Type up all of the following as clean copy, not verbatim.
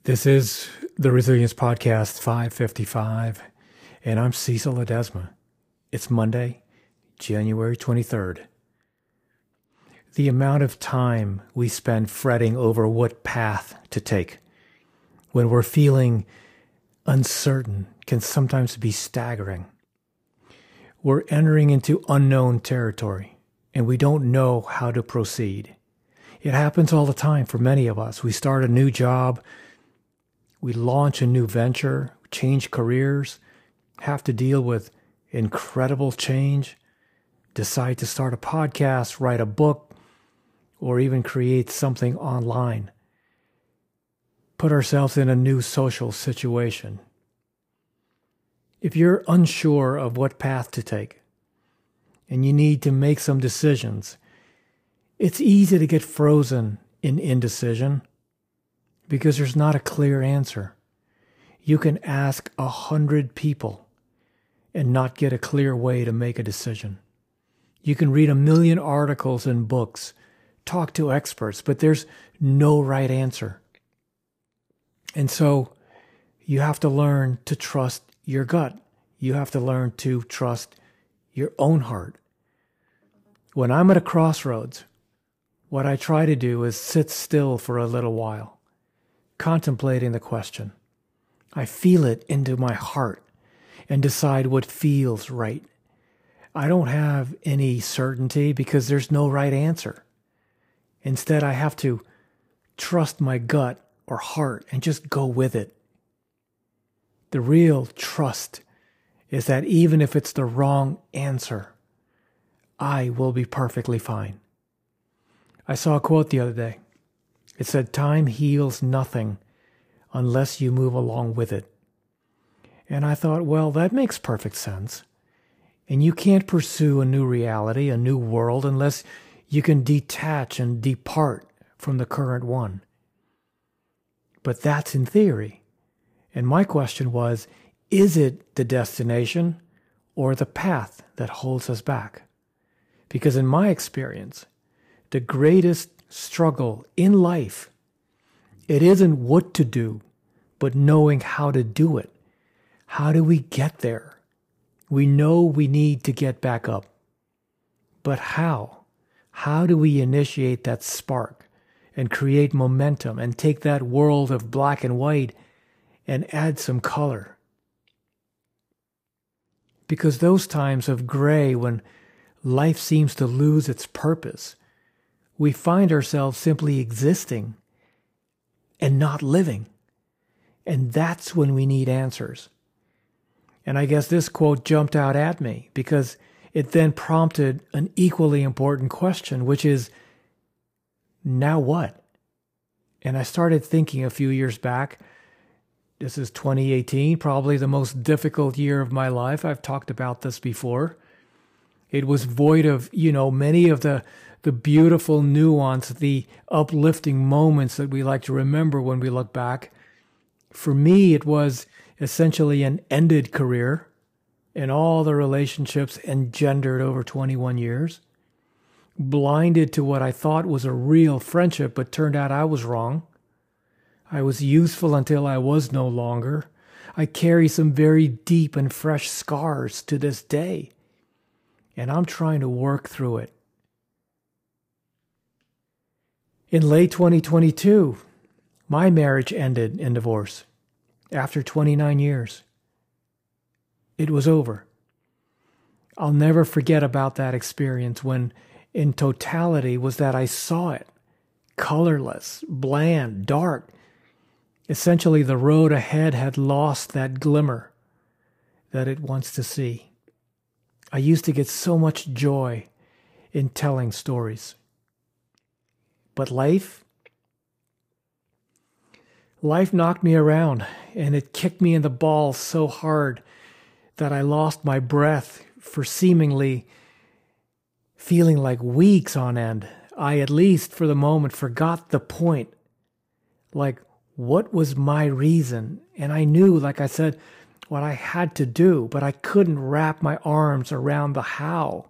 This is the Resilience Podcast 555, and I'm Cecil Ledesma. It's Monday, January 23rd. The amount of time we spend fretting over what path to take when we're feeling uncertain can sometimes be staggering. We're entering into unknown territory, and we don't know how to proceed. It happens all the time for many of us. We start a new job, we launch a new venture, change careers, have to deal with incredible change, decide to start a podcast, write a book, or even create something online. Put ourselves in a new social situation. If you're unsure of what path to take, and you need to make some decisions, it's easy to get frozen in indecision because there's not a clear answer. You can ask 100 people and not get a clear way to make a decision. You can read 1,000,000 articles and books, talk to experts, but there's no right answer. And so you have to learn to trust your gut. You have to learn to trust your own heart. When I'm at a crossroads, what I try to do is sit still for a little while, contemplating the question. I feel it into my heart and decide what feels right. I don't have any certainty because there's no right answer. Instead, I have to trust my gut or heart and just go with it. The real trust is that even if it's the wrong answer, I will be perfectly fine. I saw a quote the other day. It said, "Time heals nothing unless you move along with it." And I thought, well, that makes perfect sense. And you can't pursue a new reality, a new world, unless you can detach and depart from the current one. But that's in theory. And my question was, is it the destination or the path that holds us back? Because in my experience, the greatest struggle in life, it isn't what to do, but knowing how to do it. How do we get there? We know we need to get back up. But how? How do we initiate that spark and create momentum and take that world of black and white and add some color? Because those times of gray when life seems to lose its purpose, we find ourselves simply existing and not living. And that's when we need answers. And I guess this quote jumped out at me because it then prompted an equally important question, which is, now what? And I started thinking a few years back, this is 2018, probably the most difficult year of my life. I've talked about this before. It was void of, many of the beautiful nuance, the uplifting moments that we like to remember when we look back. For me, it was essentially an ended career and all the relationships engendered over 21 years. Blinded to what I thought was a real friendship, but turned out I was wrong. I was useful until I was no longer. I carry some very deep and fresh scars to this day, and I'm trying to work through it. In late 2022, my marriage ended in divorce after 29 years. It was over. I'll never forget about that experience when, in totality, was that I saw it. Colorless, bland, dark. Essentially, the road ahead had lost that glimmer that it wants to see. I used to get so much joy in telling stories. But life knocked me around, and it kicked me in the balls so hard that I lost my breath for seemingly feeling like weeks on end. I, at least for the moment, forgot the point. Like, what was my reason? And I knew, like I said, what I had to do, but I couldn't wrap my arms around the how.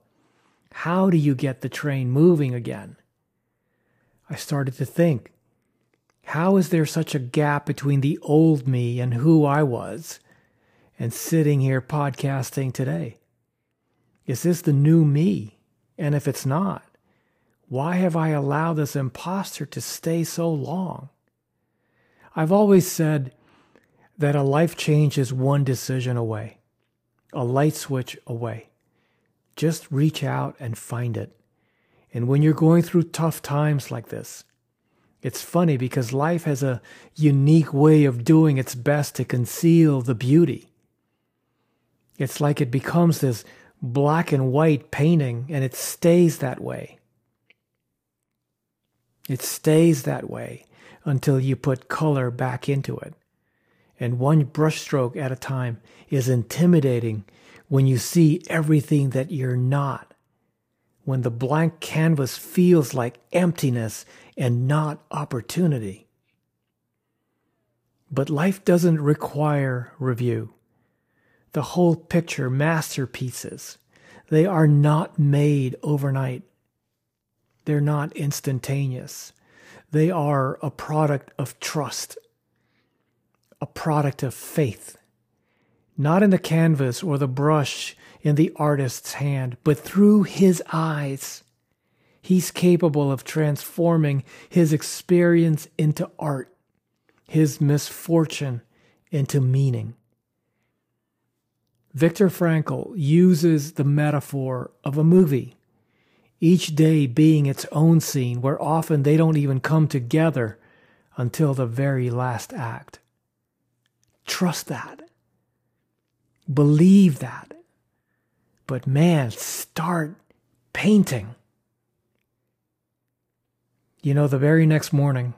How do you get the train moving again? I started to think, How is there such a gap between the old me and who I was and sitting here podcasting today? Is this the new me? And if it's not, why have I allowed this imposter to stay so long? I've always said that a life change is one decision away, a light switch away. Just reach out and find it. And when you're going through tough times like this, it's funny because life has a unique way of doing its best to conceal the beauty. It's like it becomes this black and white painting, and it stays that way. It stays that way until you put color back into it. And one brushstroke at a time is intimidating when you see everything that you're not. When the blank canvas feels like emptiness and not opportunity. But life doesn't require review. The whole picture, masterpieces, they are not made overnight. They're not instantaneous. They are a product of trust, a product of faith, not in the canvas or the brush in the artist's hand, but through his eyes. He's capable of transforming his experience into art, his misfortune into meaning. Viktor Frankl uses the metaphor of a movie, each day being its own scene, where often they don't even come together until the very last act. Trust that. Believe that. But man, start painting. You know, the very next morning,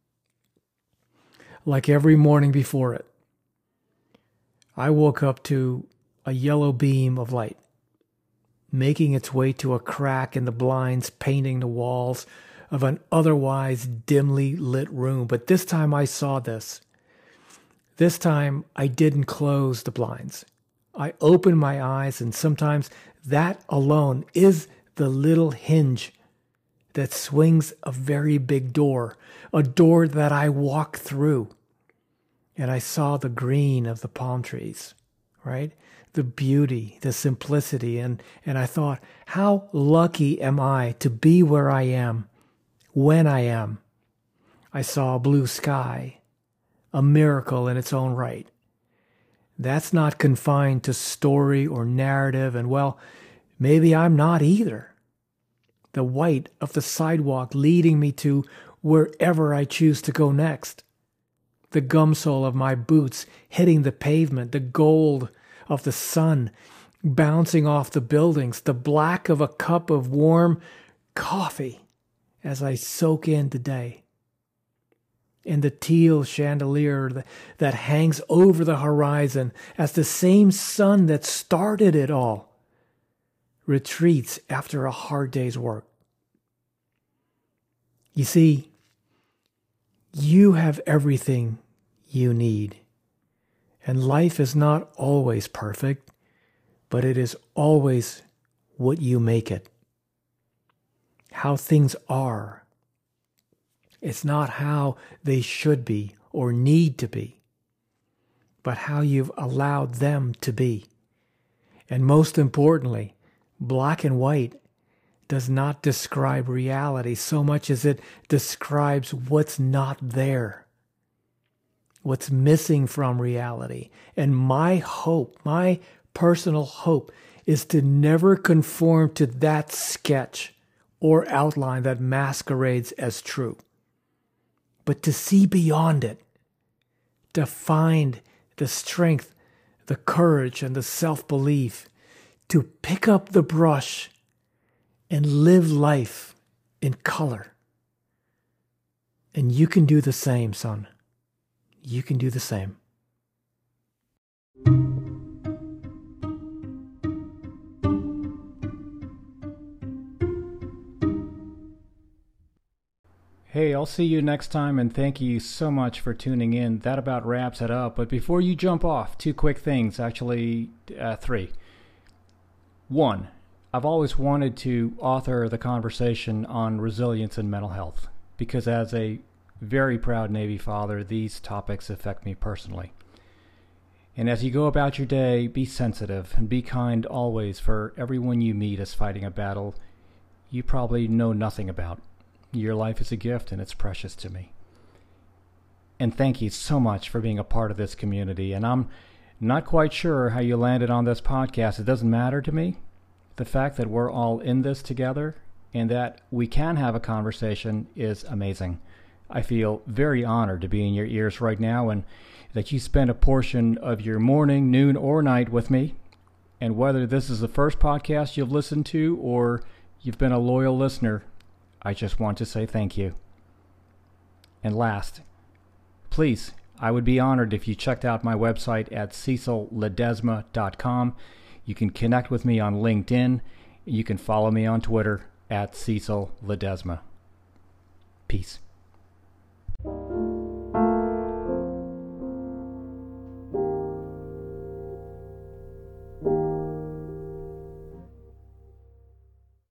like every morning before it, I woke up to a yellow beam of light, making its way to a crack in the blinds, painting the walls of an otherwise dimly lit room. But this time I saw this. This time I didn't close the blinds. I opened my eyes, and sometimes that alone is the little hinge that swings a very big door, a door that I walk through. And I saw the green of the palm trees, right? The beauty, the simplicity. And I thought, how lucky am I to be where I am, when I am? I saw a blue sky, a miracle in its own right. That's not confined to story or narrative, and well, maybe I'm not either. The white of the sidewalk leading me to wherever I choose to go next. The gum sole of my boots hitting the pavement, the gold of the sun bouncing off the buildings, the black of a cup of warm coffee as I soak in the day. And the teal chandelier that hangs over the horizon as the same sun that started it all retreats after a hard day's work. You see, you have everything you need. And life is not always perfect, but it is always what you make it. How things are. It's not how they should be or need to be, but how you've allowed them to be. And most importantly, black and white does not describe reality so much as it describes what's not there, what's missing from reality. And my hope, my personal hope, is to never conform to that sketch or outline that masquerades as true, but to see beyond it, to find the strength, the courage, and the self-belief to pick up the brush and live life in color. And you can do the same, son. You can do the same. Hey, I'll see you next time, and thank you so much for tuning in. That about wraps it up. But before you jump off, two quick things, actually three. One, I've always wanted to author the conversation on resilience and mental health, because as a very proud Navy father, these topics affect me personally. And as you go about your day, be sensitive and be kind always, for everyone you meet is fighting a battle you probably know nothing about. Your life is a gift and it's precious to me. And thank you so much for being a part of this community. And I'm not quite sure how you landed on this podcast. It doesn't matter to me. The fact that we're all in this together and that we can have a conversation is amazing. I feel very honored to be in your ears right now, and that you spend a portion of your morning, noon, or night with me. And whether this is the first podcast you've listened to or you've been a loyal listener, I just want to say thank you. And last, please, I would be honored if you checked out my website at CecilLedesma.com. You can connect with me on LinkedIn. You can follow me on Twitter at Cecil Ledesma. Peace.